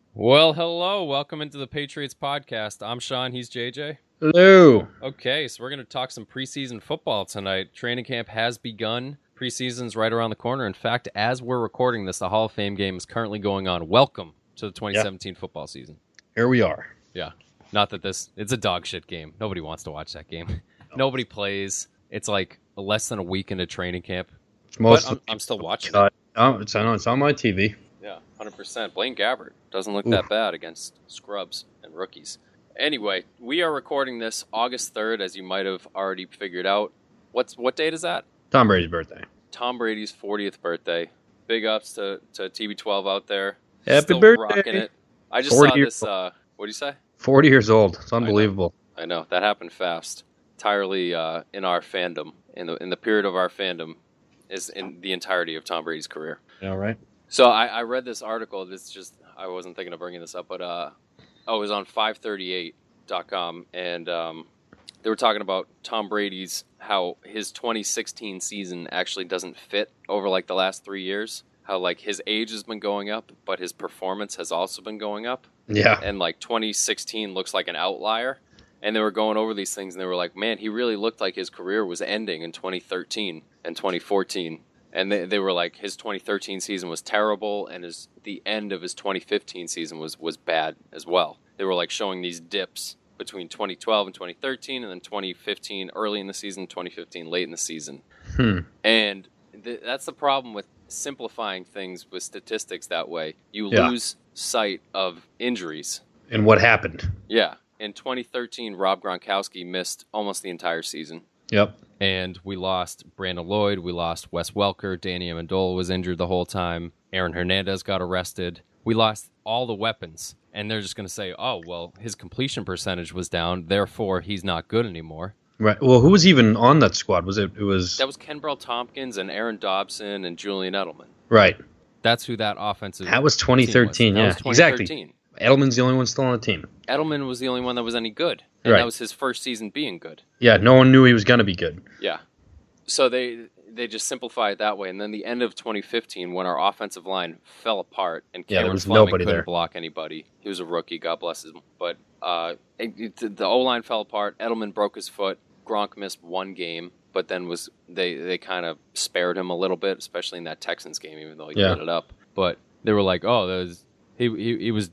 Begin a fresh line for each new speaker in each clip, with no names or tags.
Well, hello. Welcome into the Patriots podcast. I'm Sean. He's JJ.
Hello.
Okay, so we're going to talk some preseason football tonight. Training camp has begun. Preseason's right around the corner. In fact, as we're recording this, the Hall of Fame game is currently going on. Welcome to the 2017 football season.
Here we are.
Yeah. Not that it's a dog shit game. Nobody wants to watch that game. Nobody plays. It's like less than a week into training camp. But I'm still watching it.
It's on my TV.
Yeah, 100%. Blaine Gabbert doesn't look that bad against scrubs and rookies. Anyway, we are recording this August 3rd, as you might have already figured out. What date is that?
Tom Brady's birthday.
Tom Brady's 40th birthday. Big ups to TB12 out there.
Happy
Still
birthday.
Rocking it. I just saw this, what do you say?
40 years old. It's unbelievable.
I know. That happened fast. Entirely in our fandom, in the period of our fandom, is in the entirety of Tom Brady's career.
Yeah, right.
So I read this article. I wasn't thinking of bringing this up, but it was on 538.com, and they were talking about Tom Brady's, how his 2016 season actually doesn't fit over like the last 3 years. How like his age has been going up, but his performance has also been going up.
Yeah.
And like 2016 looks like an outlier. And they were going over these things, and they were like, man, he really looked like his career was ending in 2013 and 2014. And they were like, his 2013 season was terrible, and the end of his 2015 season was bad as well. They were like showing these dips between 2012 and 2013, and then 2015 early in the season, 2015 late in the season. And that's the problem with simplifying things with statistics that way. You lose sight of injuries.
And what happened?
Yeah. In 2013, Rob Gronkowski missed almost the entire season.
Yep.
And we lost Brandon Lloyd. We lost Wes Welker. Danny Amendola was injured the whole time. Aaron Hernandez got arrested. We lost all the weapons. And they're just going to say, oh, well, his completion percentage was down. Therefore, he's not good anymore.
Right. Well, who was even on that squad? That was
Kenbrell Tompkins and Aaron Dobson and Julian Edelman.
Right.
That's who that offensive
That was 2013,
team was. That was 2013.
Exactly. Edelman's the only one still on the team.
Edelman was the only one that was any good. And that was his first season being good.
Yeah, no one knew he was going to be good.
Yeah. So they just simplify it that way. And then the end of 2015, when our offensive line fell apart and Cameron Fleming couldn't block anybody. He was a rookie, God bless him. But the O-line fell apart. Edelman broke his foot. Gronk missed one game. But then they kind of spared him a little bit, especially in that Texans game, even though he lit it up. But they were like, oh, he was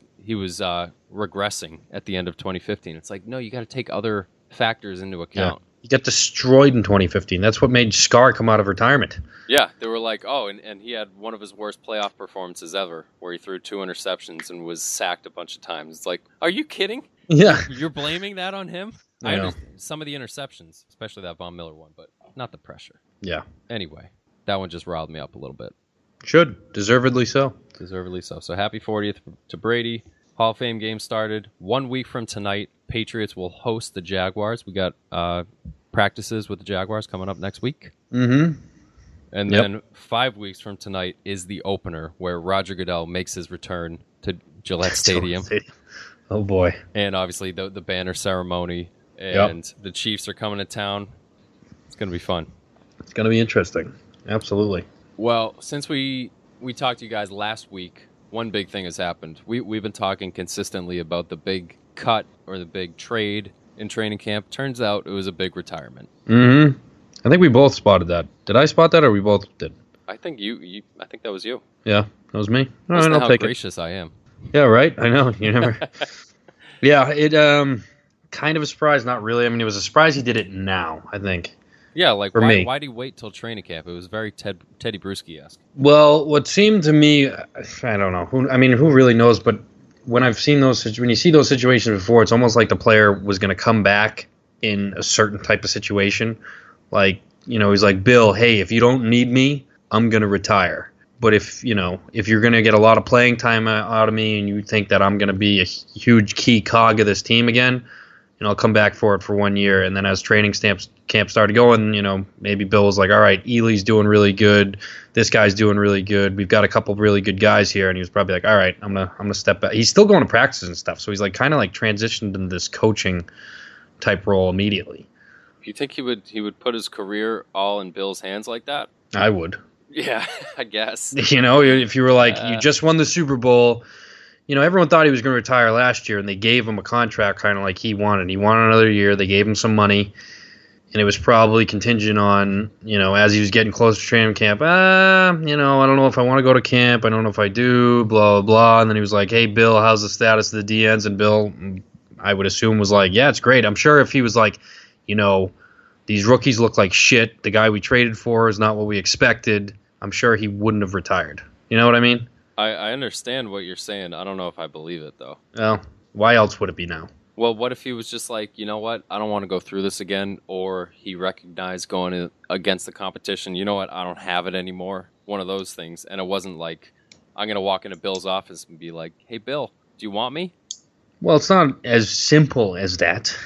regressing at the end of 2015. It's like, no, you got to take other factors into account.
Yeah. He got destroyed in 2015. That's what made Scar come out of retirement.
Yeah, they were like, oh, and he had one of his worst playoff performances ever, where he threw 2 interceptions and was sacked a bunch of times. It's like, are you kidding?
Yeah.
You're blaming that on him?
I
I
know.
understand some of the interceptions, especially that Von Miller one, but not the pressure.
Yeah.
Anyway, that one just riled me up a little bit.
Should. Deservedly so.
Deservedly so. So happy 40th to Brady. Hall of Fame game started. 1 week from tonight, Patriots will host the Jaguars. We got practices with the Jaguars coming up next week.
Mm-hmm.
And then 5 weeks from tonight is the opener, where Roger Goodell makes his return to Gillette Stadium.
Oh, boy.
And obviously the banner ceremony. And the Chiefs are coming to town. It's going to be fun.
It's going to be interesting. Absolutely.
Well, since we talked to you guys last week, one big thing has happened. We've been talking consistently about the big cut or the big trade in training camp. Turns out it was a big retirement.
Mm-hmm. I think we both spotted that. Did I spot that, or we both did?
I think I think that was you.
Yeah, that was me. All
Listen
right,
to
I'll
how
take
gracious I am.
Yeah, right. I know. You never. Yeah, it kind of a surprise. Not really. I mean, it was a surprise he did it now, I think.
Yeah, like
For me.
why did he wait till training camp? It was very Teddy Bruschi-esque.
Well, what seemed to me, I don't know. Who really knows? But when you see those situations before, it's almost like the player was going to come back in a certain type of situation. Like, he's like, Bill, hey, if you don't need me, I'm going to retire. But if you're going to get a lot of playing time out of me and you think that I'm going to be a huge key cog of this team again, I'll come back for it for 1 year. And then as training camp started going, maybe Bill was like, all right, Ely's doing really good. This guy's doing really good. We've got a couple of really good guys here. And he was probably like, all right, I'm gonna step back. He's still going to practices and stuff. So he's like kind of like transitioned into this coaching type role immediately.
You think he would put his career all in Bill's hands like that?
I would.
Yeah, I guess.
If you were like, you just won the Super Bowl, everyone thought he was going to retire last year, and they gave him a contract kind of like he wanted. He wanted another year. They gave him some money, and it was probably contingent on, as he was getting close to training camp, I don't know if I want to go to camp. I don't know if I do, blah, blah, blah. And then he was like, hey, Bill, how's the status of the DNs? And Bill, I would assume, was like, yeah, it's great. I'm sure if he was like, these rookies look like shit, the guy we traded for is not what we expected, I'm sure he wouldn't have retired. You know what I mean?
I understand what you're saying. I don't know if I believe it, though.
Well, why else would it be now?
Well, what if he was just like, you know what, I don't want to go through this again, or he recognized going against the competition, you know what, I don't have it anymore, one of those things, and it wasn't like, I'm going to walk into Bill's office and be like, hey, Bill, do you want me?
Well, it's not as simple as that.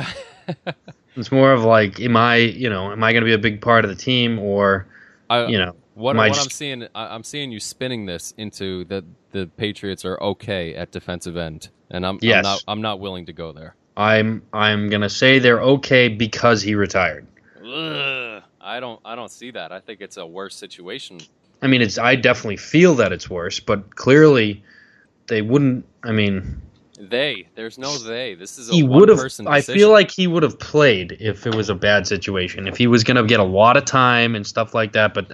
It's more of like, am I going to be a big part of the team, or,
What I'm seeing, I'm seeing you spinning this into the Patriots are okay at defensive end, and I'm not willing to go there.
I'm gonna say they're okay because he retired.
Ugh, I don't see that. I think it's a worse situation.
I mean, I definitely feel that it's worse, but clearly they wouldn't. I mean,
there's no they. This is
he would have. I feel like he would have played if it was a bad situation. If he was going to get a lot of time and stuff like that. But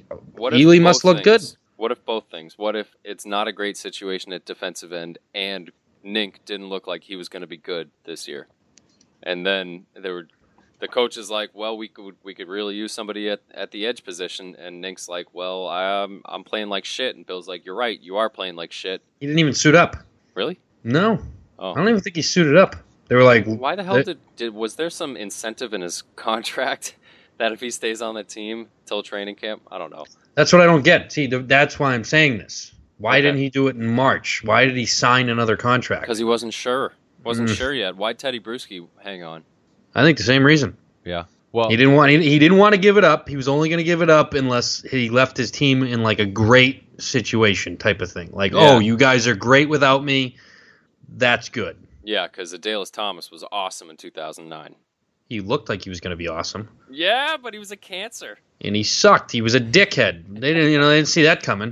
Ely must look good.
What if both things? What if it's not a great situation at defensive end, and Nink didn't look like he was going to be good this year, and then the coach is like, well, we could really use somebody at the edge position, and Nink's like, well, I'm playing like shit, and Bill's like, you're right, you are playing like shit.
He didn't even suit up.
Really?
No. Oh. I don't even think he suited up. They were like,
why the hell was there some incentive in his contract that if he stays on the team till training camp? I don't know.
That's what I don't get. See, that's why I'm saying this. Why didn't he do it in March? Why did he sign another contract?
Because he wasn't sure. Wasn't sure yet. Why'd Teddy Bruschi hang on?
I think the same reason.
Yeah. Well,
he didn't want to give it up. He was only going to give it up unless he left his team in like a great situation type of thing. Like, oh, you guys are great without me. That's good.
Yeah, because Adalius Thomas was awesome in 2009.
He looked like he was going to be awesome.
Yeah, but he was a cancer.
And he sucked. He was a dickhead. They didn't see that coming.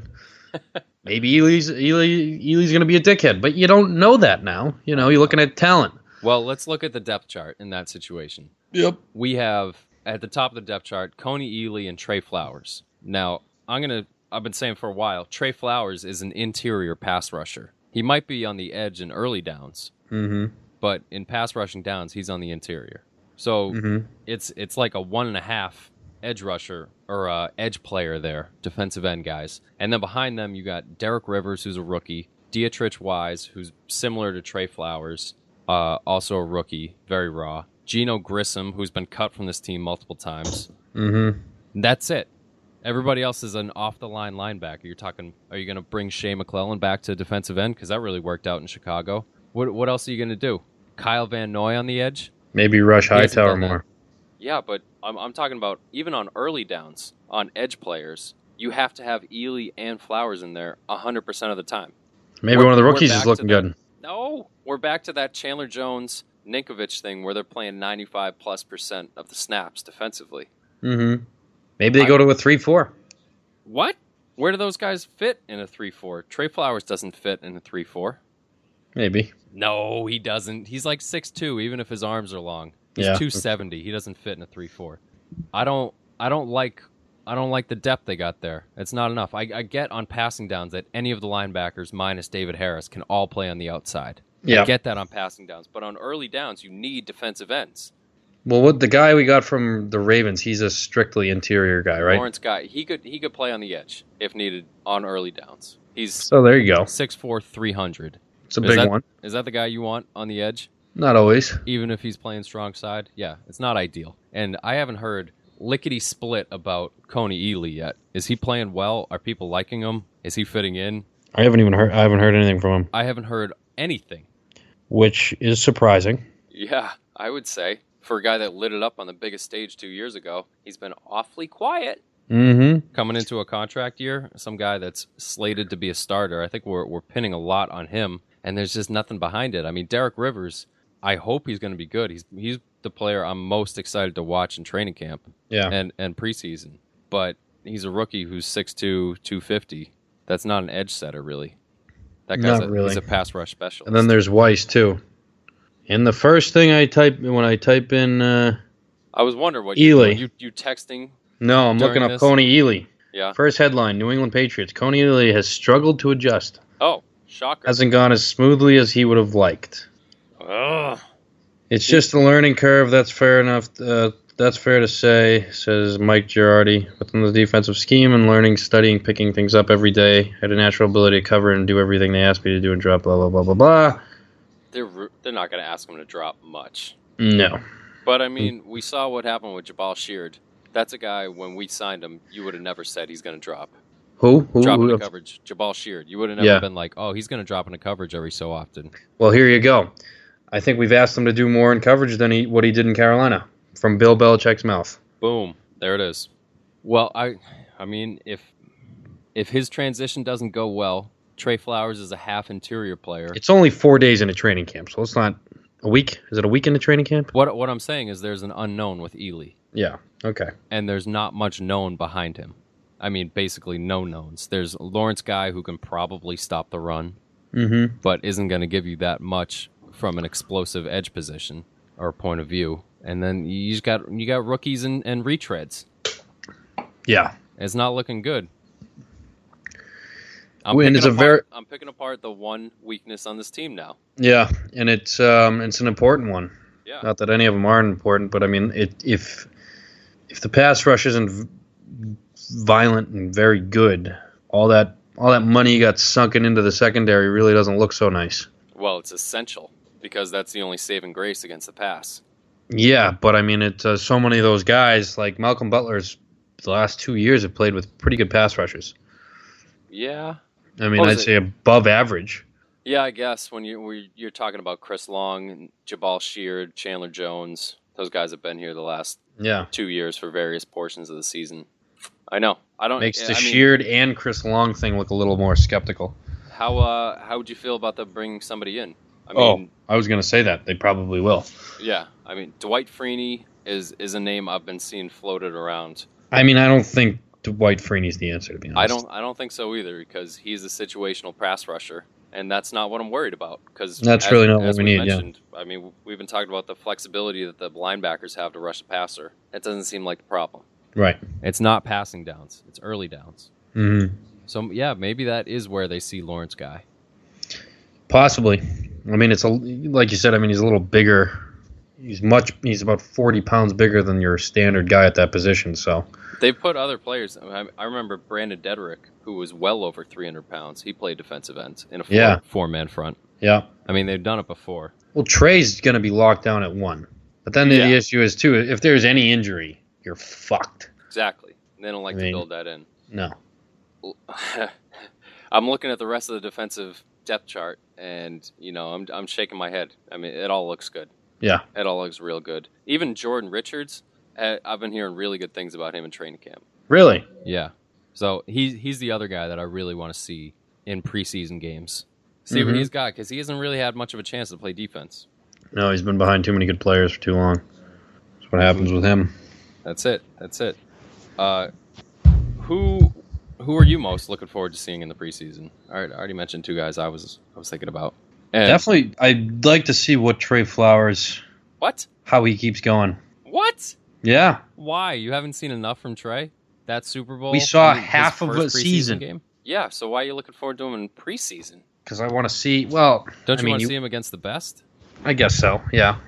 Maybe Ely's going to be a dickhead, but you don't know that now. You're looking at talent.
Well, let's look at the depth chart in that situation.
Yep.
We have at the top of the depth chart Coney Ely and Trey Flowers. Now, I've been saying for a while, Trey Flowers is an interior pass rusher. He might be on the edge in early downs, but in pass rushing downs, he's on the interior. So it's like a 1.5 edge rusher or edge player there, defensive end guys. And then behind them, you got Derek Rivers, who's a rookie, Dietrich Wise, who's similar to Trey Flowers, also a rookie, very raw. Geno Grissom, who's been cut from this team multiple times. That's it. Everybody else is an off-the-line linebacker. Are you going to bring Shea McClellan back to defensive end? Because that really worked out in Chicago. What else are you going to do? Kyle Van Noy on the edge?
Maybe rush Hightower more.
Yeah, but I'm talking about even on early downs, on edge players, you have to have Ely and Flowers in there 100% of the time.
Maybe one of the rookies is looking good.
No, we're back to that Chandler Jones Ninkovich thing where they're playing 95+% of the snaps defensively.
Maybe they go to a 3-4.
What? Where do those guys fit in a 3-4? Trey Flowers doesn't fit in a 3-4.
Maybe.
No, he doesn't. He's like 6'2", even if his arms are long. He's 270. He doesn't fit in a 3-4. I don't like the depth they got there. It's not enough. I get on passing downs that any of the linebackers minus David Harris can all play on the outside. I get that on passing downs, but on early downs you need defensive ends.
Well, what the guy we got from the Ravens, he's a strictly interior guy, right?
Lawrence Guy, he could play on the edge if needed on early downs.
So there you go.
6'4", 300.
It's a big one.
Is that the guy you want on the edge?
Not always.
Even if he's playing strong side? Yeah, it's not ideal. And I haven't heard lickety split about Coney Ely yet. Is he playing well? Are people liking him? Is he fitting in?
I haven't heard anything from him.
I haven't heard anything.
Which is surprising.
Yeah, I would say. For a guy that lit it up on the biggest stage 2 years ago, he's been awfully quiet. Coming into a contract year, some guy that's slated to be a starter. I think we're pinning a lot on him, and there's just nothing behind it. I mean, Derek Rivers, I hope he's going to be good. He's the player I'm most excited to watch in training camp and preseason. But he's a rookie who's 6'2", 250. That's not an edge setter, really. That guy's
Not really.
He's a pass rush specialist.
And then there's Weiss too. And the first thing I type when I type in
I was wondering what
Ely.
you're doing. You texting?
No, I'm
During
looking up
this?
Coney Ely.
Yeah.
First headline, New England Patriots. Coney Ely has struggled to adjust.
Oh, shocker.
Hasn't gone as smoothly as he would have liked.
Ugh.
It's just a learning curve. That's fair enough. That's fair to say, says Mike Girardi. Within the defensive scheme and learning, studying, picking things up every day. Had a natural ability to cover and do everything they asked me to do and drop, blah, blah, blah, blah, blah.
They're not going to ask him to drop much.
No.
But, I mean, we saw what happened with Jabal Sheard. That's a guy, when we signed him, you would have never said he's going to drop.
Who?
Drop into coverage. Jabal Sheard. You would have never
Yeah.
been like, oh, he's going to drop into coverage every so often.
Well, here you go. I think we've asked him to do more in coverage than what he did in Carolina, from Bill Belichick's mouth.
Boom. There it is. Well, I mean, if his transition doesn't go well, Trey Flowers is a half interior player.
It's only 4 days into training camp, so it's not a week. Is it a week into training camp?
What I'm saying is there's an unknown with Ely,
Yeah. Okay.
and there's not much known behind him. I mean, basically no knowns. There's Lawrence Guy who can probably stop the run,
Mm-hmm.
but isn't going to give you that much from an explosive edge position or point of view. And then you got rookies and retreads.
Yeah.
It's not looking good.
And it's
I'm picking apart the one weakness on this team now.
Yeah, and it's an important one.
Yeah.
Not that any of them aren't important, but I mean, if the pass rush isn't violent and very good, all that money you got sunken into the secondary really doesn't look so nice.
Well, it's essential because that's the only saving grace against the pass.
Yeah, but I mean, it's so many of those guys like Malcolm Butler's. The last 2 years have played with pretty good pass rushers.
Yeah.
I mean, I'd say above average.
Yeah, I guess when you're talking about Chris Long and Jabal Sheard, Chandler Jones, those guys have been here the last 2 years for various portions of the season. I know.
Makes the Sheard and Chris Long thing look a little more skeptical.
How would you feel about them bringing somebody in? I mean,
I was going to say that they probably will.
Yeah, I mean, Dwight Freeney is a name I've been seeing floated around.
I mean, I don't think Dwight Freeney's the answer, to be honest.
I don't think so either because he's a situational pass rusher, and that's not what I'm worried about. Because
that's really not what we need.
Mentioned, I mean, we've been talking about the flexibility that the linebackers have to rush the passer. That doesn't seem like the problem.
Right.
It's not passing downs; it's early downs.
Mm-hmm.
So yeah, maybe that is where they see Lawrence Guy.
Possibly. I mean, like you said. I mean, he's a little bigger. He's about 40 pounds bigger than your standard guy at that position. So
they've put other players. I remember Brandon Dedrick, who was well over 300 pounds. He played defensive end in a four-man front.
Yeah.
I mean, they've done it before.
Well, Trey's going to be locked down at 1. But then the issue is, too, if there's any injury, you're fucked.
Exactly. They don't like to build that in.
No.
I'm looking at the rest of the defensive depth chart, and, I'm shaking my head. I mean, it all looks good.
Yeah.
It all looks real good. Even Jordan Richards, I've been hearing really good things about him in training camp.
Really?
Yeah. So he's the other guy that I really want to see in preseason games. See what he's got, because he hasn't really had much of a chance to play defense.
No, he's been behind too many good players for too long. That's what happens with him.
That's it. Who are you most looking forward to seeing in the preseason? I already mentioned 2 guys I was thinking about. And
definitely, I'd like to see what Trey Flowers.
What?
How he keeps going.
What?
Yeah.
Why? You haven't seen enough from Trey? That Super Bowl?
We saw half of a season.
Game? Yeah, so why are you looking forward to him in preseason?
Because I want to see, well...
Don't you want to see him against the best?
I guess so, yeah.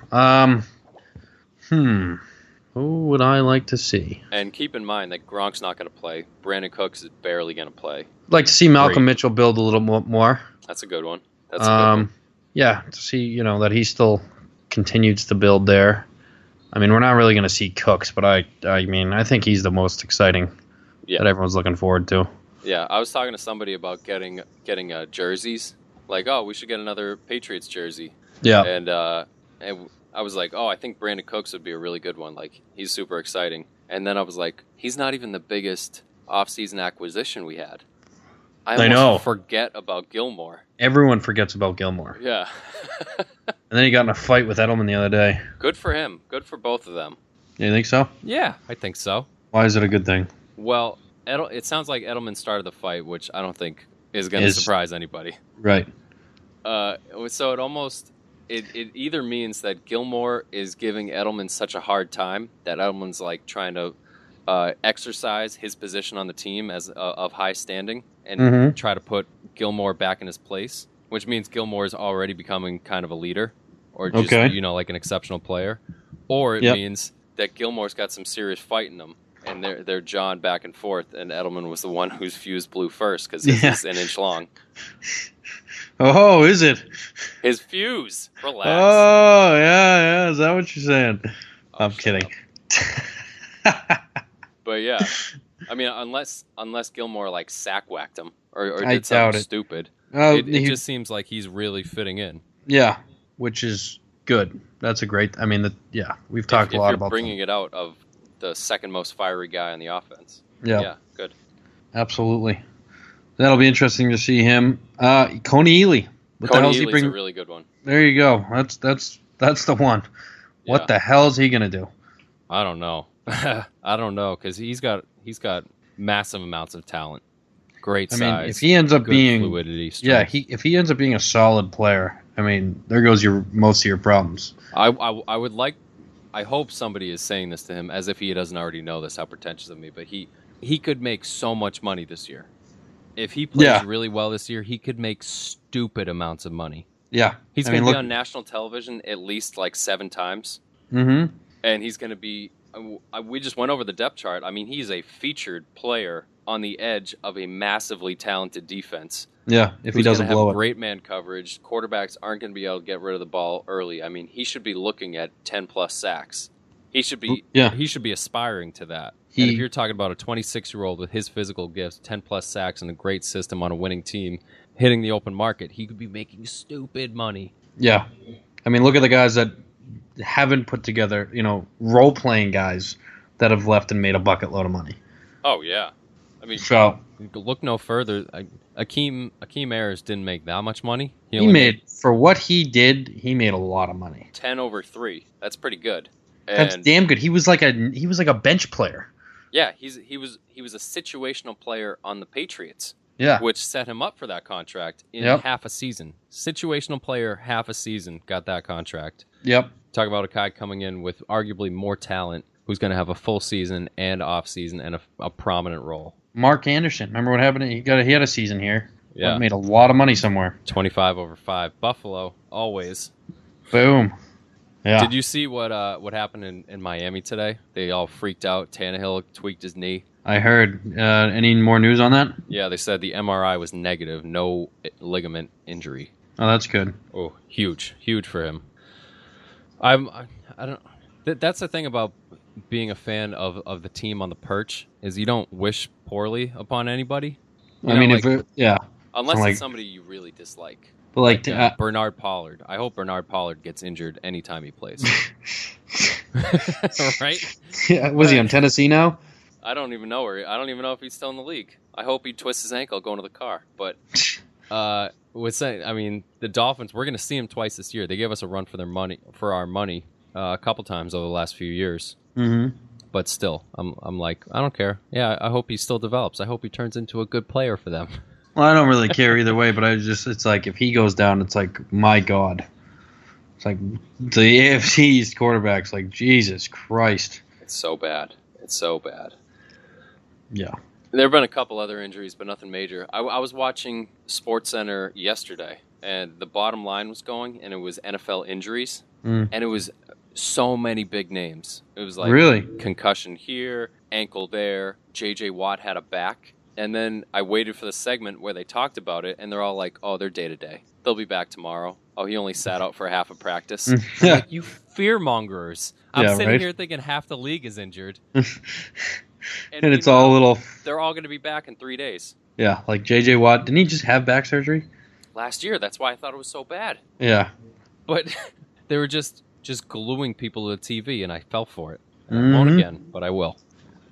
Who would I like to see?
And keep in mind that Gronk's not going to play. Brandon Cooks is barely going to play.
I'd like to see Malcolm Mitchell build a little more.
That's a good one. That's a good one.
Yeah, to see, that he still continues to build there. I mean, we're not really going to see Cooks, but I mean, I think he's the most exciting that everyone's looking forward to.
Yeah, I was talking to somebody about getting jerseys. Like, oh, we should get another Patriots jersey.
Yeah.
And I was like, oh, I think Brandon Cooks would be a really good one. Like, he's super exciting. And then I was like, he's not even the biggest offseason acquisition we had. I
know.
Forget about Gilmore.
Everyone forgets about Gilmore.
Yeah.
And then he got in a fight with Edelman the other day.
Good for him. Good for both of them.
You think so?
Yeah, I think so.
Why is it a good thing?
Well, it sounds like Edelman started the fight, which I don't think is going to surprise anybody.
Right.
So it either means that Gilmore is giving Edelman such a hard time that Edelman's like trying to exercise his position on the team as of high standing and try to put Gilmore back in his place, which means Gilmore is already becoming kind of a leader or just like an exceptional player, or it means that Gilmore's got some serious fight in him. And they're jawing back and forth, and Edelman was the one whose fuse blew first because his is an inch long.
Oh, is it?
His fuse. Relax.
Oh, yeah. Is that what you're saying? I'm kidding.
But yeah, I mean, unless Gilmore like sack whacked him or
I
did something
doubt it.
stupid, it just seems like he's really fitting in.
Yeah, which is good. That's a great. I mean, we've talked a lot about
bringing it out of the second most fiery guy on the offense.
Yeah,
good.
Absolutely. That'll be interesting to see him. Coney Ely. What the hell is he bringing?
A really good one.
There you go. That's the one.
Yeah.
What the hell is he gonna do?
I don't know. I don't know because he's got massive amounts of talent. Great size.
I mean, if he ends up being
fluidity, strength.
if he ends up being a solid player, I mean, there goes most of your problems.
I would like. I hope somebody is saying this to him as if he doesn't already know this, how pretentious of me, but he could make so much money this year. If he plays really well this year, he could make stupid amounts of money.
Yeah.
He's going to be on national television at least like 7 times.
Mm-hmm.
And he's going to be, we just went over the depth chart. I mean, he's a featured player on the edge of a massively talented defense.
Yeah, if he doesn't blow it.
Great man coverage. Quarterbacks aren't going to be able to get rid of the ball early. I mean, he should be looking at 10-plus sacks. He should be aspiring to that. And if you're talking about a 26-year-old with his physical gifts, 10-plus sacks, and a great system on a winning team, hitting the open market, he could be making stupid money.
Yeah. I mean, look at the guys that haven't put together, role-playing guys that have left and made a bucket load of money.
Oh, yeah. I mean, look no further. Akeem Ayers didn't make that much money.
He made, for what he did, he made a lot of money.
10 over 3. That's pretty good.
That's damn good. He was like a bench player.
Yeah, he was a situational player on the Patriots.
Yeah,
which set him up for that contract in half a season. Situational player, half a season, got that contract.
Yep.
Talk about a guy coming in with arguably more talent, who's going to have a full season and off season and a prominent role.
Mark Anderson. Remember what happened? He had a season here.
Yeah,
made a lot of money somewhere.
25 over 5. Buffalo, always.
Boom. Yeah.
Did you see what happened in Miami today? They all freaked out. Tannehill tweaked his knee.
I heard. Any more news on that?
Yeah, they said the MRI was negative, no ligament injury.
Oh, that's good.
Oh, huge for him. I don't. That's the thing about being a fan of the team on the perch is you don't wish poorly upon anybody.
Unless
it's somebody you really dislike.
But
Bernard Pollard. I hope Bernard Pollard gets injured anytime he plays. Right?
Yeah. Was he on Tennessee now?
I don't even know if he's still in the league. I hope he twists his ankle going to the car. But the Dolphins, we're going to see him twice this year. They gave us a run for our money a couple times over the last few years.
Mm-hmm.
But still, I'm like, I don't care. Yeah, I hope he still develops. I hope he turns into a good player for them.
Well, I don't really care either way, but it's like if he goes down, it's like, my God. It's like the AFC East quarterbacks, like, Jesus Christ.
It's so bad.
Yeah.
There have been a couple other injuries, but nothing major. I was watching SportsCenter yesterday, and the bottom line was going, and it was NFL injuries, and it was so many big names. It was like
really?
Concussion here, ankle there, J.J. Watt had a back. And then I waited for the segment where they talked about it, and they're all like, oh, they're day-to-day. They'll be back tomorrow. Oh, he only sat out for half a practice. Like, you fear-mongers. I'm sitting here thinking half the league is injured. and
it's all little...
They're all going to be back in 3 days.
Yeah, like J.J. Watt. Didn't he just have back surgery?
Last year. That's why I thought it was so bad.
Yeah.
But they were just gluing people to the TV, and I fell for it. I won't again, but I will.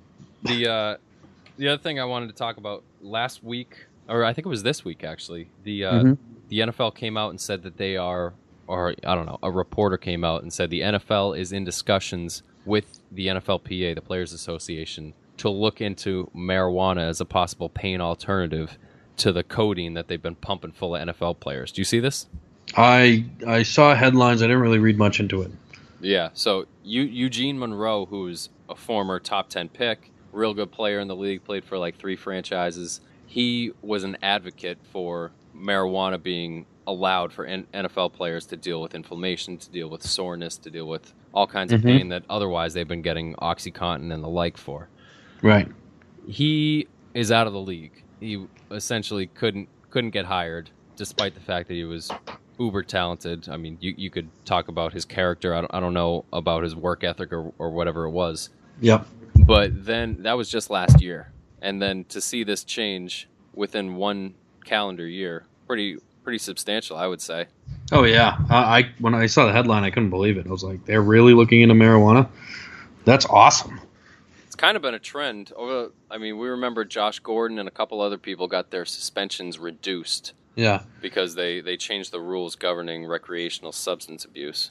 The other thing I wanted to talk about last week, or I think it was this week actually, the NFL came out and said that they are, or I don't know, a reporter came out and said the NFL is in discussions with the NFLPA, the Players Association, to look into marijuana as a possible pain alternative to the codeine that they've been pumping full of NFL players. Do you see this?
I saw headlines. I didn't really read much into it.
Yeah, so Eugene Monroe, who's a former top 10 pick, real good player in the league, played for like 3 franchises. He was an advocate for marijuana being allowed for NFL players to deal with inflammation, to deal with soreness, to deal with all kinds of pain that otherwise they've been getting OxyContin and the like for.
Right.
He is out of the league. He essentially couldn't get hired, despite the fact that he was uber talented. I mean, you could talk about his character. I don't know about his work ethic or whatever it was.
Yep.
But then that was just last year, and then to see this change within 1 calendar year, pretty substantial, I would say.
Oh yeah, I when I saw the headline, I couldn't believe it. I was like, they're really looking into marijuana? That's awesome.
It's kind of been a trend. I mean, we remember Josh Gordon and a couple other people got their suspensions reduced.
Yeah.
Because they changed the rules governing recreational substance abuse.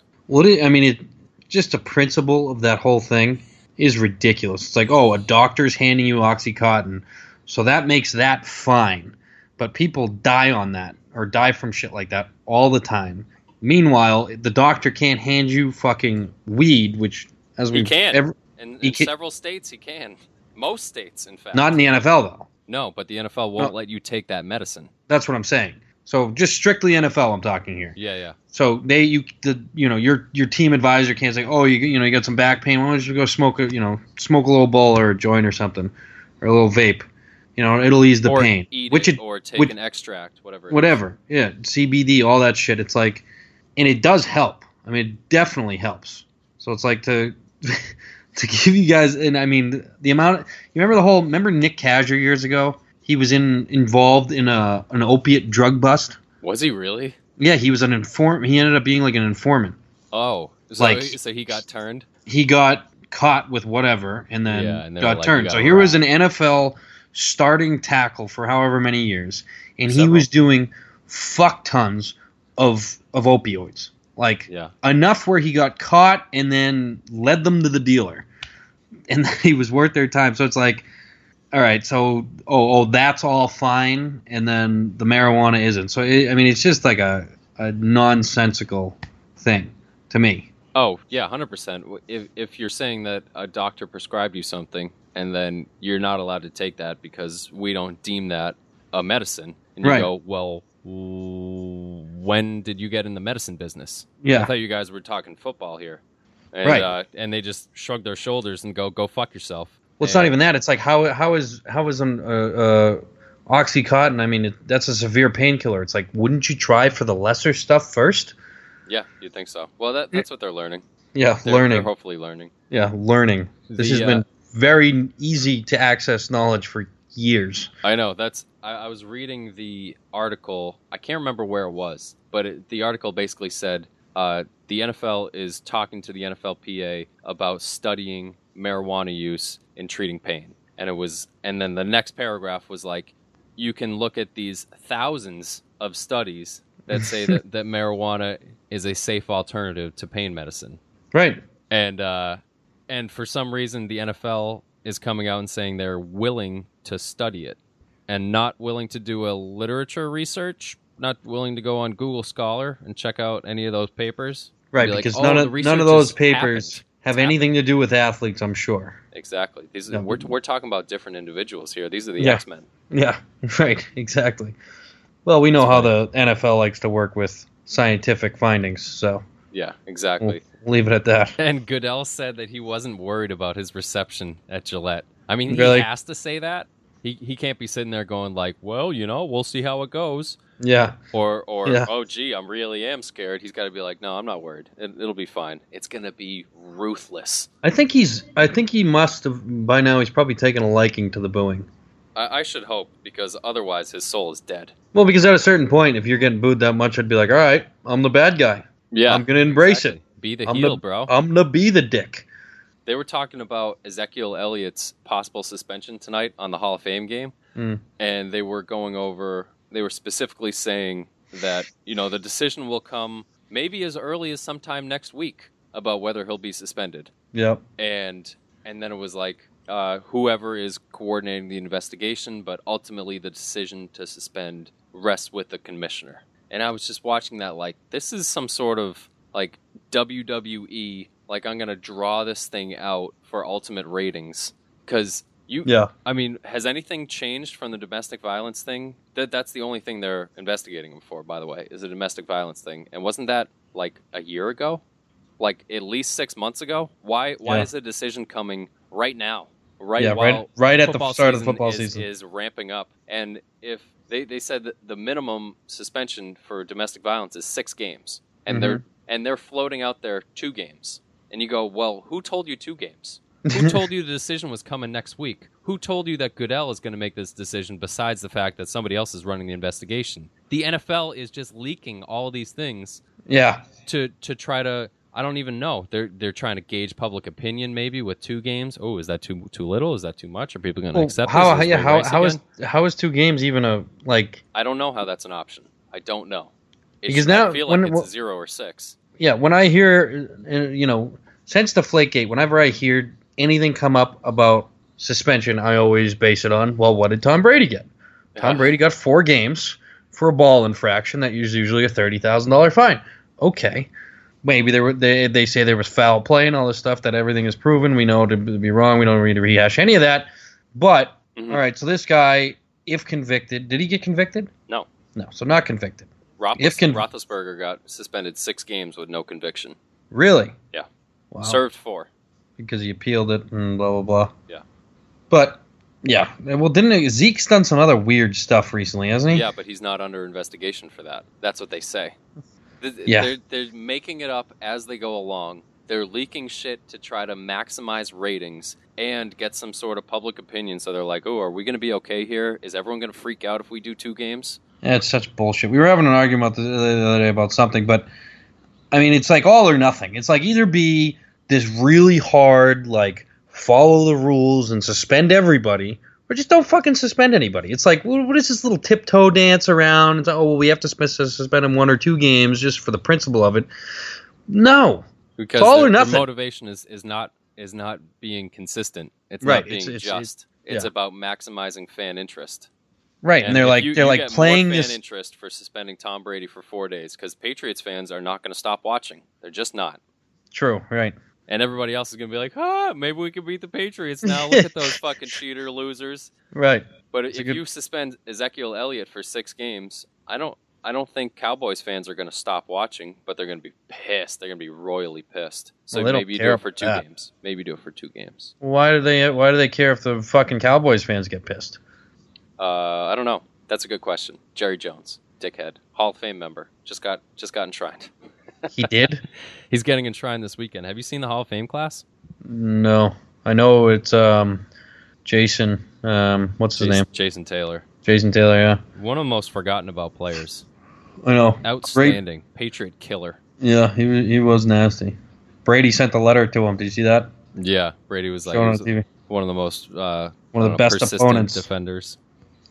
Just the principle of that whole thing is ridiculous. It's like, oh, a doctor's handing you OxyContin, so that makes that fine. But people die on that, or die from shit like that all the time. Meanwhile, the doctor can't hand you fucking weed, which, as we
can. In several states, he can. Most states, in fact.
Not in the NFL, though.
No, but the NFL won't let you take that medicine.
That's what I'm saying. So just strictly NFL, I'm talking here.
Yeah.
So your team advisor can't say, oh, you got some back pain. Why don't you go smoke a little bowl or a joint or something, or a little vape. It'll ease the pain.
Or take an extract, whatever.
Whatever. Yeah, CBD, all that shit. It's like, and it does help. I mean, it definitely helps. So it's like to give you guys, and I mean the amount. Remember Nick Kazir years ago? He was involved in an opiate drug bust.
Was he really?
Yeah, he was an informant. He ended up being like an informant.
Oh, so he got turned.
He got caught with whatever, and then got turned. So here was an NFL starting tackle for however many years, and he was doing fuck tons of opioids, enough where he got caught and then led them to the dealer, and then he was worth their time. So it's like, all right, so that's all fine, and then the marijuana isn't. So it's just like a nonsensical thing to me.
Oh yeah, 100%. If you're saying that a doctor prescribed you something, and then you're not allowed to take that because we don't deem that a medicine. And you go, well, when did you get in the medicine business?
Yeah.
I thought you guys were talking football here. And, and they just shrug their shoulders and go fuck yourself.
Well, it's not even that. It's like, how is OxyContin? I mean, that's a severe painkiller. It's like, wouldn't you try for the lesser stuff first?
Yeah, you'd think so. Well, that's what they're learning.
Yeah,
they're hopefully learning.
Yeah, learning. This has been very easy to access knowledge for years.
I know. I was reading the article. I can't remember where it was, but the article basically said the NFL is talking to the NFLPA about studying marijuana use in treating pain. And then the next paragraph was like, you can look at these thousands of studies that say that marijuana is a safe alternative to pain medicine.
Right.
And for some reason, the NFL is coming out and saying they're willing to study it and not willing to do a literature research, not willing to go on Google Scholar and check out any of those papers.
Right, because none of those papers have anything to do with athletes, I'm sure.
Exactly. We're talking about different individuals here. These are the X-Men.
Yeah, right, exactly. Well, we know how the NFL likes to work with scientific findings, so...
Yeah, exactly.
We'll leave it at that.
And Goodell said that he wasn't worried about his reception at Gillette. I mean,
really?
He has to say that. He can't be sitting there going like, well, we'll see how it goes.
Yeah.
Or oh, gee, I really am scared. He's got to be like, no, I'm not worried. It'll be fine. It's going to be ruthless.
I think he must have, by now, he's probably taken a liking to the booing.
I should hope, because otherwise his soul is dead.
Well, because at a certain point, if you're getting booed that much, I'd be like, all right, I'm the bad guy.
Yeah,
I'm going to embrace it.
Be the heel, bro.
I'm going to be the dick.
They were talking about Ezekiel Elliott's possible suspension tonight on the Hall of Fame game, and they were specifically saying that, the decision will come maybe as early as sometime next week about whether he'll be suspended.
Yep.
And then it was like, whoever is coordinating the investigation, but ultimately the decision to suspend rests with the commissioner. And I was just watching that like, this is some sort of like WWE, like I'm going to draw this thing out for ultimate ratings. Because I mean, has anything changed from the domestic violence thing? That's the only thing they're investigating him for, by the way, is a domestic violence thing. And wasn't that like a year ago? Like at least 6 months ago? Why is the decision coming right now? Right at the start of the football season is ramping up. And if they said that the minimum suspension for domestic violence is 6 games, and they're floating out there 2 games, and you go, well, who told you 2 games? Who told you the decision was coming next week? Who told you that Goodell is going to make this decision? Besides the fact that somebody else is running the investigation, the NFL is just leaking all these things.
Yeah.
To try to. I don't even know. They're trying to gauge public opinion maybe with 2 games. Oh, is that too little? Is that too much? Are people going to accept this?
How is 2 games even a like?
I don't know how that's an option. I don't know.
Because now
I feel like it's a 0 or 6.
Yeah, when I hear, since Deflategate, whenever I hear anything come up about suspension, I always base it on, well, what did Tom Brady get? Tom Brady got 4 games for a ball infraction. That is usually a $30,000 fine. Okay. Maybe they say there was foul play and all this stuff that everything is proven. We know to be wrong. We don't need to rehash any of that. But, all right, so this guy, if convicted, did he get convicted?
No.
No, so not convicted.
Roethlisberger got suspended 6 games with no conviction.
Really?
Yeah.
Wow.
Served 4.
Because he appealed it and blah, blah, blah.
Yeah.
But, yeah. Well, Zeke's done some other weird stuff recently, hasn't he?
Yeah, but he's not under investigation for that. That's what they say.
Yeah.
They're making it up as they go along. They're leaking shit to try to maximize ratings and get some sort of public opinion. So they're like, oh, are we going to be okay here? Is everyone going to freak out if we do 2 games?
Yeah, it's such bullshit. We were having an argument the other day about something, but, I mean, it's like all or nothing. It's like either be this really hard, like, follow the rules and suspend everybody, or just don't fucking suspend anybody. It's like, what is this little tiptoe dance around? It's like, oh, well, we have to suspend him 1 or 2 games just for the principle of it. No.
Because
it's all or nothing.
The motivation is not being consistent. It's not being just. It's about maximizing fan interest.
Right, and they're like playing
more
this
fan interest for suspending Tom Brady for 4 days because Patriots fans are not going to stop watching. They're just not.
True, right.
And everybody else is going to be like, maybe we can beat the Patriots now. Look at those fucking cheater losers.
Right.
But if you suspend Ezekiel Elliott for 6 games, I don't think Cowboys fans are going to stop watching, but they're going to be pissed. They're going to be royally pissed. So maybe you do it for 2 games. Maybe do it for 2 games.
Why do they care if the fucking Cowboys fans get pissed?
I don't know. That's a good question. Jerry Jones, dickhead, Hall of Fame member, just got enshrined.
He did?
He's getting enshrined this weekend. Have you seen the Hall of Fame class?
No. I know it's Jason. What's his name?
Jason Taylor.
Jason Taylor, yeah.
One of the most forgotten about players.
I know.
Outstanding. Patriot killer.
Yeah, he was nasty. Brady sent a letter to him. Did you see that?
Yeah, Brady was like one of the most
one of the best
persistent
opponents.
Defenders.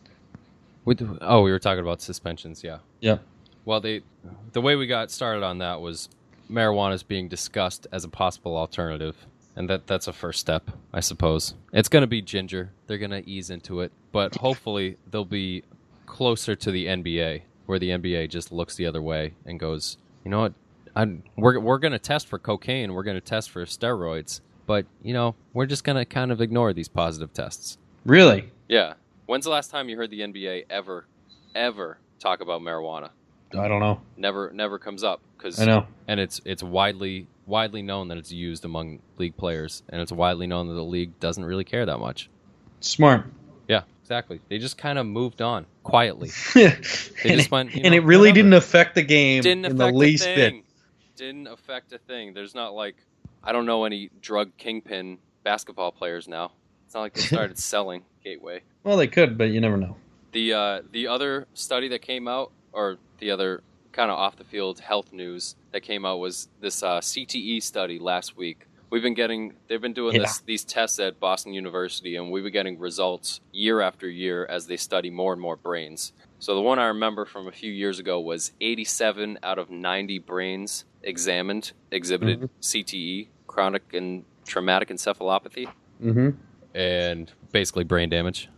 We were talking about suspensions, yeah.
Yeah.
Well, the way we got started on that was marijuana is being discussed as a possible alternative, and that's a first step, I suppose. It's going to be ginger. They're going to ease into it, but hopefully they'll be closer to the NBA, where the NBA just looks the other way and goes, you know what, we're going to test for cocaine, we're going to test for steroids, but, we're just going to kind of ignore these positive tests.
Really?
Yeah. When's the last time you heard the NBA ever talk about marijuana?
I don't know.
Never comes up.
I know.
And it's widely known that it's used among league players, and it's widely known that the league doesn't really care that much.
Smart.
Yeah, exactly. They just kind of moved on quietly.
They
just went,
and it really didn't affect the game
in
the least bit.
Didn't affect a thing. There's not like, I don't know any drug kingpin basketball players now. It's not like they started selling Gateway.
Well, they could, but you never know.
The other study that came out, or the other kind of off-the-field health news that came out, was this CTE study last week. They've been doing these tests at Boston University, and we've been getting results year after year as they study more and more brains. So the one I remember from a few years ago was 87 out of 90 brains examined exhibited CTE, chronic and traumatic encephalopathy.
Mm-hmm.
and basically brain damage.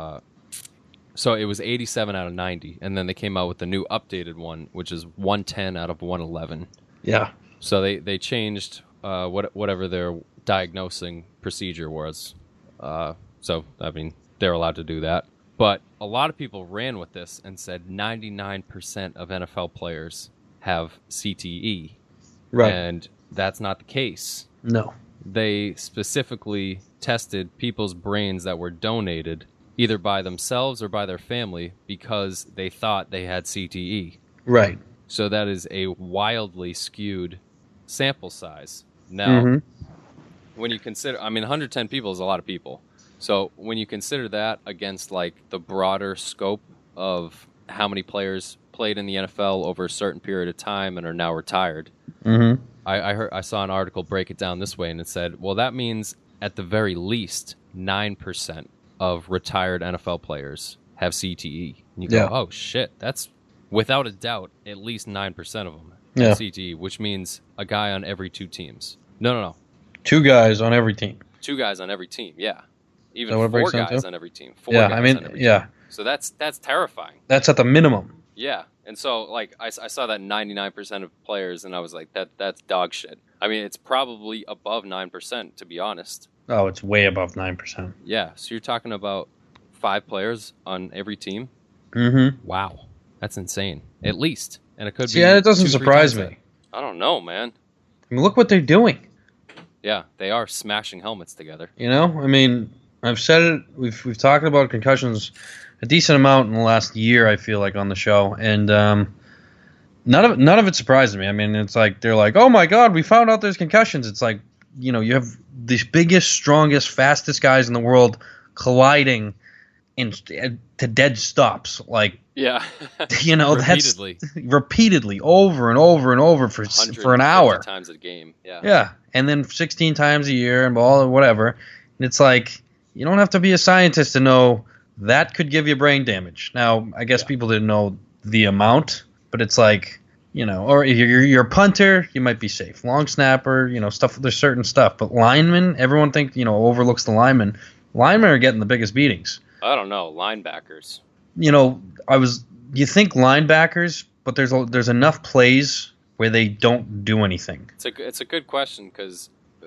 So it was 87 out of 90, and then they came out with the new updated one, which is 110 out of 111.
Yeah.
So they changed whatever their diagnosing procedure was. So, I mean, they're allowed to do that. But a lot of people ran with this and said 99% of NFL players have CTE.
Right.
And that's not the case.
No.
They specifically tested people's brains that were donated either by themselves or by their family because they thought they had CTE.
Right.
So that is a wildly skewed sample size. Now, when you consider, I mean, 110 people is a lot of people. So when you consider that against like the broader scope of how many players played in the NFL over a certain period of time and are now retired, I saw an article break it down this way, and it said, well, that means at the very least 9% of retired NFL players have CTE. And you go, oh shit, that's without a doubt at least 9% of them have CTE, which means a guy on every 2 teams. No.
2 guys on every team.
2 guys on every team, yeah. Even 4 guys on every team. 4
yeah,
guys
I mean,
on every
yeah.
team. So that's terrifying.
That's at the minimum.
Yeah, and so like I saw that 99% of players, and I was like, that's dog shit. I mean, it's probably above 9%, to be honest.
Oh, it's way above 9%.
Yeah, so you're talking about 5 players on every team?
Mm-hmm.
Wow, that's insane. At least. And it could be...
Yeah, it doesn't
2-3
surprise
times
me.
that. I don't know, man.
I mean, look what they're doing.
Yeah, they are smashing helmets together.
You know, I mean, I've said it. We've talked about concussions a decent amount in the last year, I feel like, on the show, and none of it surprises me. I mean, it's like they're like, oh my god, we found out there's concussions. It's like, you know, you have the biggest, strongest, fastest guys in the world colliding to dead stops, like,
yeah,
you know,
repeatedly.
That's repeatedly over and over and over for an hour,
times a game,
yeah, and then 16 times a year and all whatever. And it's like, you don't have to be a scientist to know that could give you brain damage. Now, I guess people didn't know the amount, but it's like, you know, or if you're a punter, you might be safe. Long snapper, you know, stuff. There's certain stuff, but linemen, everyone overlooks the linemen. Linemen are getting the biggest beatings.
I don't know, linebackers.
You know, you think linebackers, but there's enough plays where they don't do anything.
It's a good question because,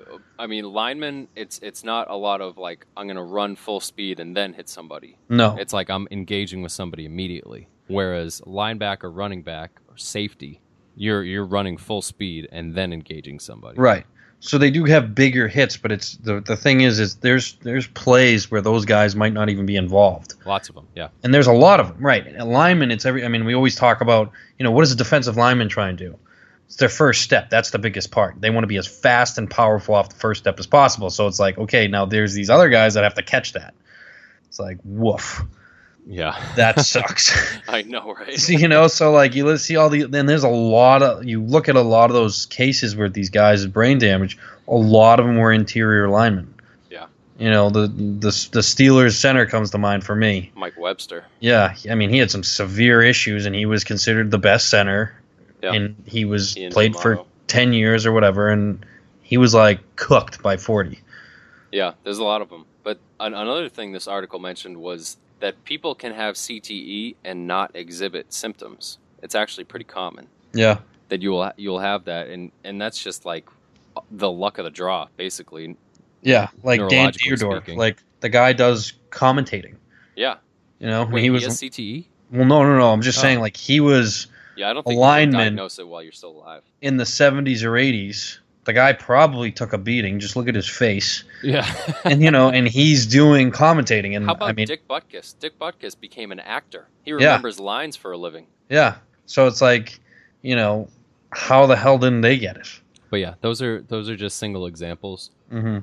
I mean, linemen, it's not a lot of like, I'm going to run full speed and then hit somebody.
No.
It's like I'm engaging with somebody immediately. Whereas linebacker, running back, or safety, you're running full speed and then engaging somebody.
Right. So they do have bigger hits, but it's the thing is there's plays where those guys might not even be involved.
Lots of them, yeah.
And there's a lot of them, right? A lineman, we always talk about, you know, what does a defensive lineman try and do? It's their first step. That's the biggest part. They want to be as fast and powerful off the first step as possible. So it's like, okay, now there's these other guys that have to catch that. It's like, woof.
Yeah.
That sucks.
I know, right?
You know, so like you see then there's a lot of, you look at a lot of those cases where these guys had brain damage, a lot of them were interior linemen.
Yeah.
You know, the Steelers center comes to mind for me.
Mike Webster.
Yeah, I mean, he had some severe issues and he was considered the best center. Yeah. And he played for 10 years or whatever, and he was like cooked by 40.
Yeah, there's a lot of them. But another thing this article mentioned was that people can have CTE and not exhibit symptoms. It's actually pretty common.
Yeah.
That you'll have that, and that's just like the luck of the draw, basically.
Yeah, like Dan Theodore, like the guy does commentating.
Yeah.
You know,
he has CTE?
Well, no. I'm just saying, like, he was
I don't think you can diagnose it while you're still alive.
In the 70s or 80s, the guy probably took a beating. Just look at his face.
Yeah.
And, you know, and he's doing commentating. And
how about Dick Butkus? Dick Butkus became an actor. He remembers lines for a living.
Yeah. So it's like, you know, how the hell didn't they get it?
But yeah, those are just single examples.
Mm-hmm.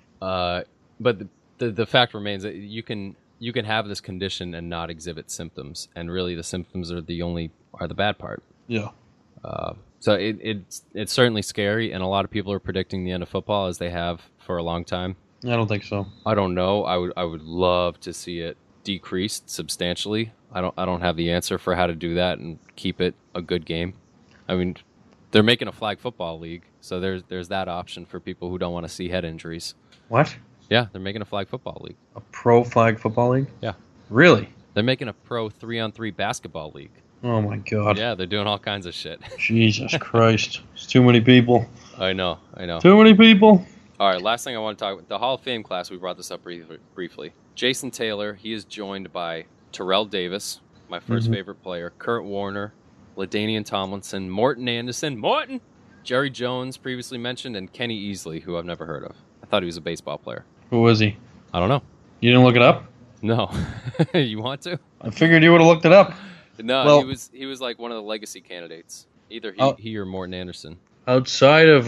But the fact remains that you can have this condition and not exhibit symptoms, and really the symptoms are the bad part.
Yeah.
So it's certainly scary, and a lot of people are predicting the end of football as they have for a long time.
I don't think so.
I don't know. I would love to see it decreased substantially. I don't have the answer for how to do that and keep it a good game. I mean, they're making a flag football league, so there's that option for people who don't want to see head injuries.
What?
Yeah, they're making a flag football league.
A pro flag football league?
Yeah.
Really?
They're making a pro 3-on-3 basketball league.
Oh my god.
Yeah, they're doing all kinds of shit.
Jesus Christ. It's too many people.
I know.
Too many people.
All right, last thing I want to talk about, the Hall of Fame class, we brought this up briefly. Jason Taylor, he is joined by Terrell Davis, my first favorite player, Kurt Warner, LaDainian Tomlinson, Morton Anderson, Jerry Jones, previously mentioned, and Kenny Easley, who I've never heard of. I thought he was a baseball player.
Who was he?
I don't know.
You didn't look it up?
No. You want to?
I figured you would have looked it up.
No,
well,
he was like one of the legacy candidates. Either he or Morton Anderson.
Outside of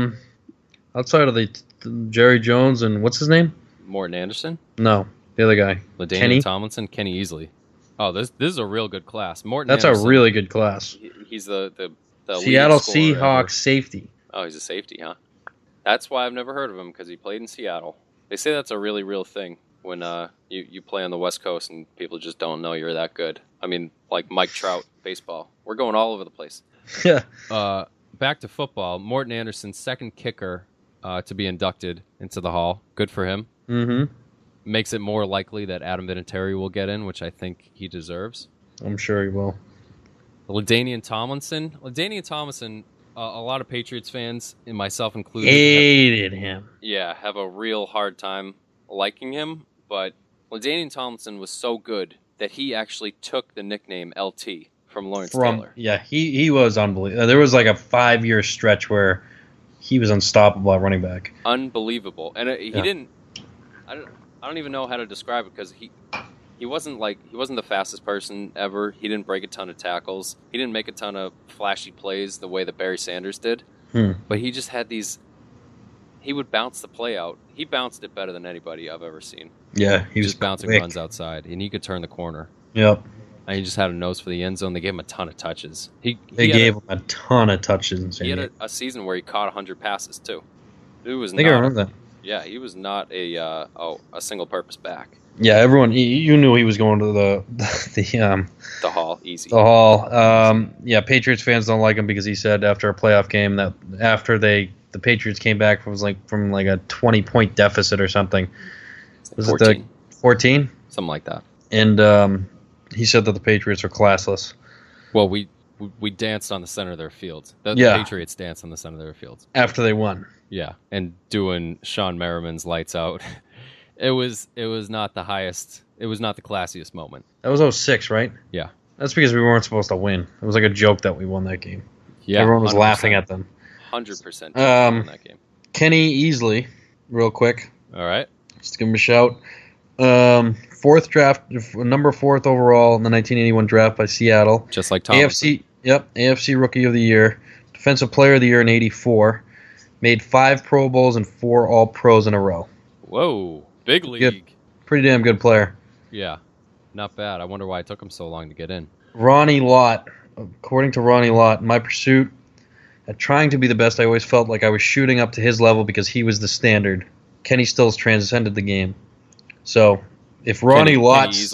the Jerry Jones and what's his name?
Morton Anderson?
No, the other guy.
LaDainian Tomlinson, Kenny Easley. Oh, this is a real good class. Morton
That's
Anderson,
a really good class.
He's the
Seattle
leading scorer
Seahawks
ever.
safety.
Oh, he's a safety, huh? That's why I've never heard of him, because he played in Seattle. They say that's a really real thing when you play on the West Coast and people just don't know you're that good. I mean, like Mike Trout, baseball. We're going all over the place.
Yeah.
Back to football. Morton Anderson, second kicker to be inducted into the Hall. Good for him.
Mm-hmm.
Makes it more likely that Adam Vinatieri will get in, which I think he deserves.
I'm sure he will.
LaDainian Tomlinson, a lot of Patriots fans, and myself included,
hated him.
Yeah, have a real hard time liking him. But LaDainian Tomlinson was so good that he actually took the nickname LT from Lawrence Taylor.
Yeah, he was unbelievable. There was like a 5-year stretch where he was unstoppable at running back.
Unbelievable, and he didn't. I don't even know how to describe it because he wasn't the fastest person ever. He didn't break a ton of tackles. He didn't make a ton of flashy plays the way that Barry Sanders did. But he just had these. He would bounce the play out. He bounced it better than anybody I've ever seen.
Yeah, he was
just bouncing
quick.
runs outside, and he could turn the corner.
Yep.
And he just had a nose for the end zone. They gave him a ton of touches.
They gave him a ton of touches.
He had a season where he caught 100 passes too. It was.
I think I remember that.
Yeah, he was not a single-purpose back.
Yeah, everyone. You knew he was going to the
Hall easy.
The Hall. Yeah, Patriots fans don't like him because he said after a playoff game that after the Patriots came back from a 20-point deficit or something. Was
14.
it the 14?
Something like that.
And he said that the Patriots were classless.
Well, we danced on the center of their fields. The Patriots danced on the center of their fields
after they won.
Yeah, and doing Sean Merriman's lights out. It was not the highest. It was not the classiest moment.
That was 06, right?
Yeah.
That's because we weren't supposed to win. It was like a joke that we won that game.
Yeah,
everyone was
100%.
laughing at them.
100% won that game.
Kenny Easley, real quick.
All right.
Just give him a shout. Fourth draft, number 4th overall in the 1981 draft by Seattle.
Just like Tomlinson.
AFC Rookie of the Year, Defensive Player of the Year in '84. Made 5 Pro Bowls and 4 All-Pros in a row.
Whoa, big league.
Good. Pretty damn good player.
Yeah, not bad. I wonder why it took him so long to get in.
Ronnie Lott. According to Ronnie Lott, in my pursuit at trying to be the best, I always felt like I was shooting up to his level because he was the standard. Kenny Stills transcended the game. So, if Ronnie Lott's...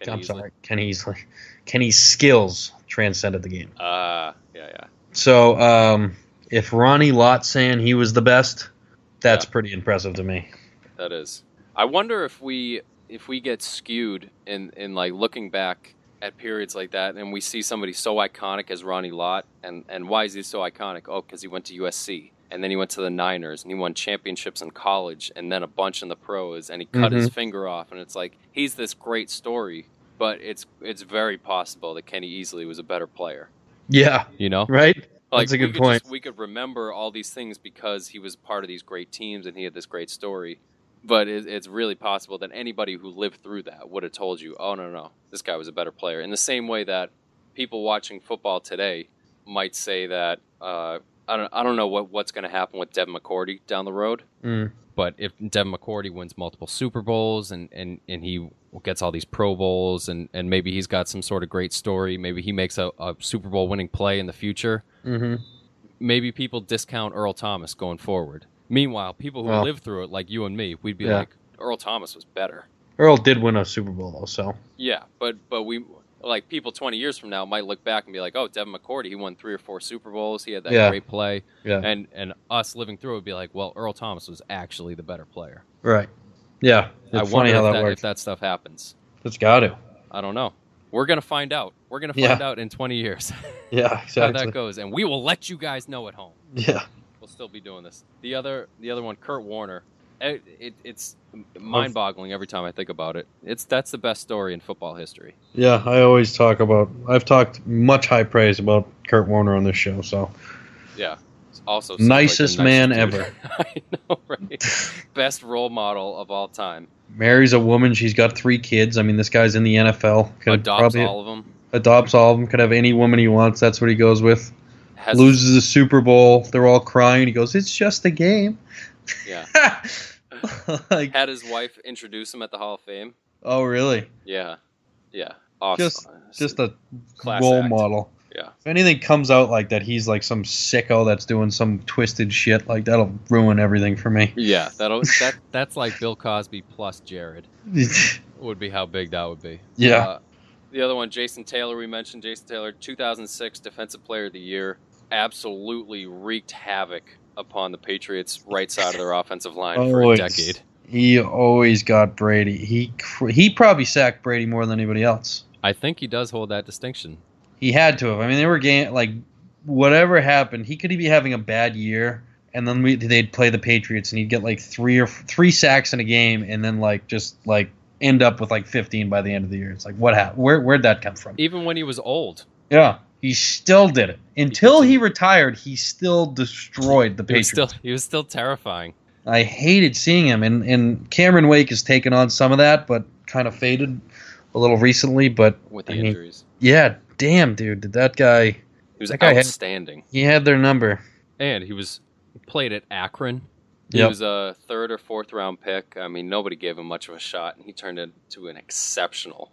Kenny's skills transcended the game.
Yeah.
So, if Ronnie Lott's saying he was the best, that's pretty impressive to me.
That is. I wonder if we get skewed in like looking back at periods like that, and we see somebody so iconic as Ronnie Lott, and why is he so iconic? Oh, because he went to USC, and then he went to the Niners, and he won championships in college, and then a bunch in the pros, and he cut his finger off, and it's like he's this great story, but it's very possible that Kenny Easley was a better player.
Yeah, right.
Like,
that's a good point.
We could remember all these things because he was part of these great teams and he had this great story. But it's really possible that anybody who lived through that would have told you, oh, no, this guy was a better player. In the same way that people watching football today might say that, I don't know what's going to happen with Devin McCourty down the road. But if Devin McCourty wins multiple Super Bowls and he gets all these Pro Bowls and maybe he's got some sort of great story, maybe he makes a Super Bowl winning play in the future, maybe people discount Earl Thomas going forward. Meanwhile, people who live through it, like you and me, we'd be like, Earl Thomas was better.
Earl did win a Super Bowl, though, so.
Yeah, but we, like, people 20 years from now might look back and be like, oh, Devin McCourty, he won 3 or 4 Super Bowls, he had that great play.
Yeah.
And us living through it would be like, well, Earl Thomas was actually the better player.
Right. Yeah,
I
it's funny
wonder
how
if
that
if
works.
that stuff happens.
It's got to.
I don't know. We're gonna find out. We're gonna find out in 20 years
Yeah,
how
exactly.
that goes, and we will let you guys know at home.
Yeah.
We'll still be doing this. The other one, Kurt Warner. It's mind-boggling every time I think about it. That's the best story in football history.
Yeah, I've talked much high praise about Kurt Warner on this show, so.
Yeah. Also seems
Nicest
like the
man
nicest dude.
ever.
I know, right? Best role model of all time.
Marries a woman, she's got 3 kids. I mean, this guy's in the NFL.
Adopts all of them.
Adopts all of them. Could have any woman he wants. That's what he goes with.
Has
Loses the Super Bowl. They're all crying. He goes, "It's just a game."
Yeah.
Like,
Had his wife introduce him at the Hall of Fame.
oh, really?
Yeah. Yeah. Awesome.
Just a
Class
role
act.
model.
Yeah.
If anything comes out like that, he's like some sicko that's doing some twisted shit. Like, that'll ruin everything for me.
Yeah. That's like Bill Cosby plus Jared. Would be how big that would be.
Yeah.
The other one, Jason Taylor, we mentioned. Jason Taylor, 2006 Defensive Player of the Year. Absolutely wreaked havoc upon the Patriots' right side of their offensive line for a decade.
He always got Brady. He probably sacked Brady more than anybody else.
I think he does hold that distinction.
He had to have. I mean, they were whatever happened, he could be having a bad year, and then they'd play the Patriots, and he'd get like three sacks in a game, and then just end up with 15 by the end of the year. It's like, what happened? Where'd that come from?
Even when he was old.
Yeah, he still did it. Until he retired, he still destroyed the Patriots.
He was still terrifying.
I hated seeing him, and Cameron Wake has taken on some of that, but kind of faded a little recently. But
with the injuries.
Yeah, damn, dude, did that guy...
He was outstanding.
He had their number.
And he played at Akron. He was a 3rd or 4th round pick. I mean, nobody gave him much of a shot, and he turned into an exceptional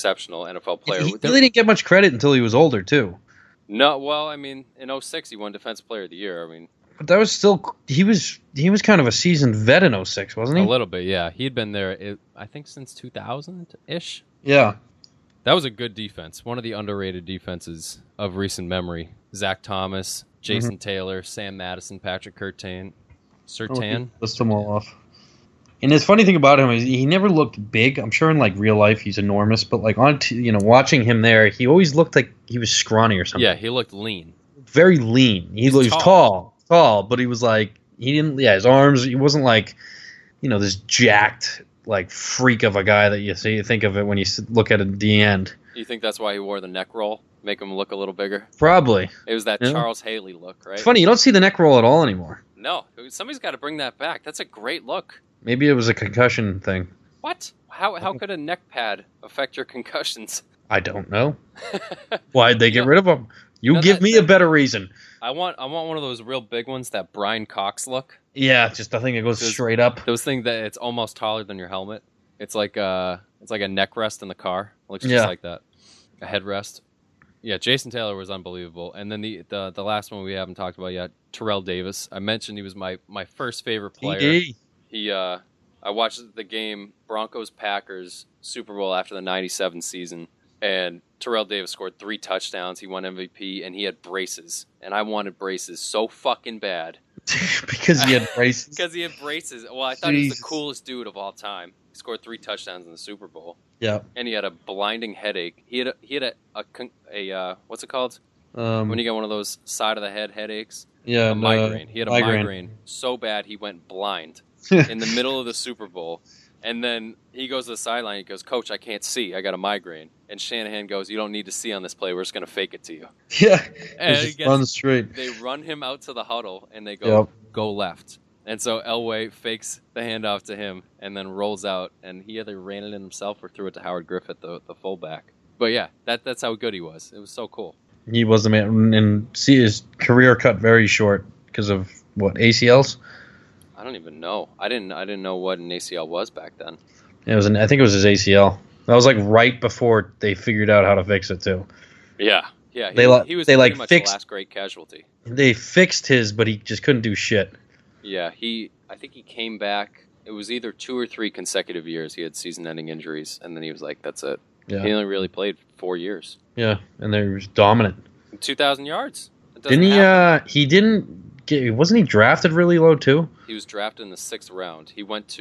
NFL player.
He really didn't get much credit until he was older, too.
No, well, I mean, in 2006, he won Defensive Player of the Year. I mean,
but that was still... He was kind of a seasoned vet in 2006, wasn't he?
A little bit, yeah. He'd been there, I think, since 2000-ish.
Yeah.
That was a good defense. One of the underrated defenses of recent memory. Zach Thomas, Jason Taylor, Sam Madison, Patrick Surtain.
List them all off. And the funny thing about him is he never looked big. I'm sure in real life he's enormous, but watching him there, he always looked like he was scrawny or something.
Yeah, he looked lean.
Very lean. He was tall, but he was he didn't. Yeah, his arms. He wasn't this jacked freak of a guy that you think of it when you look at it at the end.
You think that's why he wore the neck roll? Make him look a little bigger?
Probably.
It was that Charles Haley look, right?
It's funny, you don't see the neck roll at all anymore.
No. Somebody's got to bring that back. That's a great look.
Maybe it was a concussion thing.
What? How could a neck pad affect your concussions?
I don't know. Why'd they get rid of them? Give me a better reason.
I want one of those real big ones, that Brian Cox look.
Yeah, just the thing that goes straight up.
Those things that it's almost taller than your helmet. It's like a neck rest in the car. It looks just like that. A headrest. Yeah, Jason Taylor was unbelievable. And then the last one we haven't talked about yet, Terrell Davis. I mentioned he was my first favorite player.
He
I watched the game Broncos-Packers Super Bowl after the 97 season, and Terrell Davis scored 3 touchdowns. He won MVP, and he had braces. And I wanted braces so fucking bad.
Because he had braces?
Because he had braces. Well, I thought he was the coolest dude of all time. He scored 3 touchdowns in the Super Bowl.
Yeah.
And he had a blinding headache. He had a what's it called? When you get one of those side of the head headaches.
Yeah.
A migraine. He had a migraine so bad he went blind in the middle of the Super Bowl. And then he goes to the sideline. He goes, "Coach, I can't see. I got a migraine." And Shanahan goes, "You don't need to see on this play. We're just going to fake it to you."
Yeah.
And
run straight.
They run him out to the huddle, and they go, "Go left." And so Elway fakes the handoff to him and then rolls out. And he either ran it in himself or threw it to Howard Griffith, the fullback. But yeah, that's how good he was. It was so cool.
He was the man. And see, his career cut very short because of, ACLs?
I don't even know. I didn't know what an ACL was back then.
I think it was his ACL. That was right before they figured out how to fix it too.
Yeah. Yeah. He was
pretty
much the last great casualty.
They fixed his, but he just couldn't do shit.
Yeah. I think he came back. It was either 2 or 3 consecutive years he had season-ending injuries, and then he was like, "That's it."
Yeah.
He only really played 4 years.
Yeah, and they were dominant. 2,000
yards.
Didn't he? He didn't. Wasn't he drafted really low too?
He was drafted in the 6th round. He went to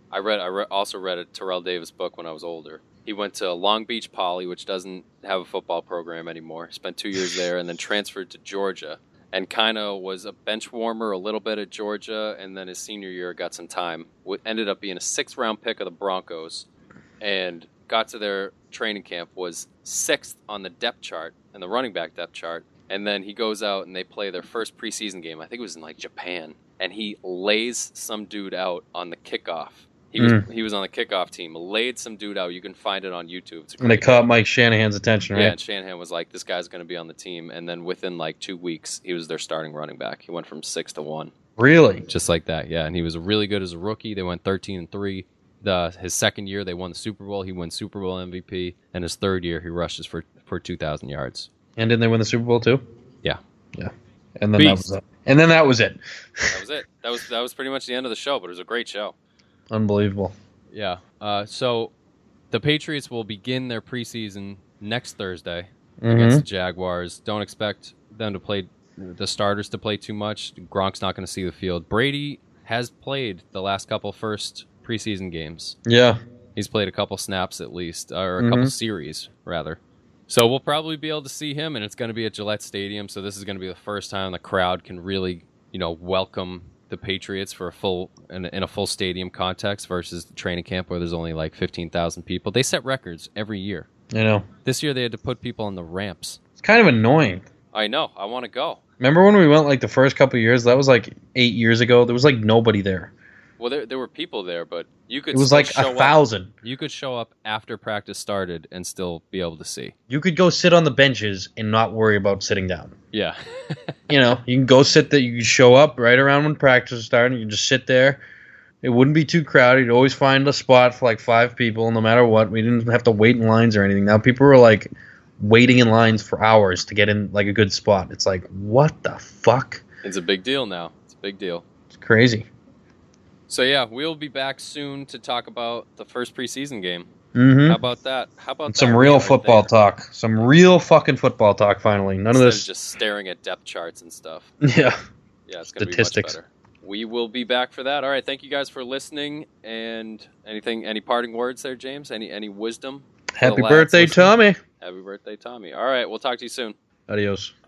Also read a Terrell Davis book when I was older. He went to Long Beach Poly, which doesn't have a football program anymore. Spent 2 years there and then transferred to Georgia and kind of was a bench warmer a little bit at Georgia. And then his senior year got some time. Ended up being a 6th-round pick of the Broncos and got to their training camp, was 6th on the depth chart and the running back depth chart. And then he goes out and they play their first preseason game. I think it was in like Japan. And he lays some dude out on the kickoff. He was on the kickoff team, laid some dude out. You can find it on YouTube.
And they caught Mike Shanahan's attention, right?
Yeah, and Shanahan was like, this guy's going to be on the team. And then within like 2 weeks, he was their starting running back. He went from 6 to 1.
Really?
Just like that, yeah. And he was really good as a rookie. They went 13-3. His second year, they won the Super Bowl. He won Super Bowl MVP. And his third year, he rushes for 2,000 yards.
And didn't they win the Super Bowl too?
Yeah.
Yeah. And then that was it. And then that was it.
That was it. That was pretty much the end of the show, but it was a great show.
Unbelievable.
Yeah. So the Patriots will begin their preseason next Thursday against the Jaguars. Don't expect them to play the starters to play too much. Gronk's not going to see the field. Brady has played the last couple first preseason games.
Yeah.
He's played a couple snaps at least, or a couple series rather. So we'll probably be able to see him, and it's going to be at Gillette Stadium. So this is going to be the first time the crowd can really, welcome the Patriots for in a full stadium context versus the training camp where there's only like 15,000 people. They set records every year. This year they had to put people on the ramps.
It's kind of annoying.
I know. I want to go.
Remember when we went like the first couple of years? That was like 8 years ago. There was like nobody there.
Well, there were people there, but you could.
It was like 1,000.
You could show up after practice started and still be able to see.
You could go sit on the benches and not worry about sitting down.
Yeah.
You can go sit there. You can show up right around when practice started. You can just sit there. It wouldn't be too crowded. You'd always find a spot for like 5 people, no matter what. We didn't have to wait in lines or anything. Now people were like waiting in lines for hours to get in like a good spot. It's like, what the fuck?
It's a big deal now. It's a big deal.
It's crazy.
So yeah, we'll be back soon to talk about the first preseason game. How about that?
Some real football talk. Some real fucking football talk. Finally, none of this
just staring at depth charts and stuff.
Yeah.
Yeah, it's going to be much better. We will be back for that. All right, thank you guys for listening. And any parting words there, James? Any wisdom?
Happy birthday, Tommy.
Happy birthday, Tommy. All right, we'll talk to you soon.
Adios.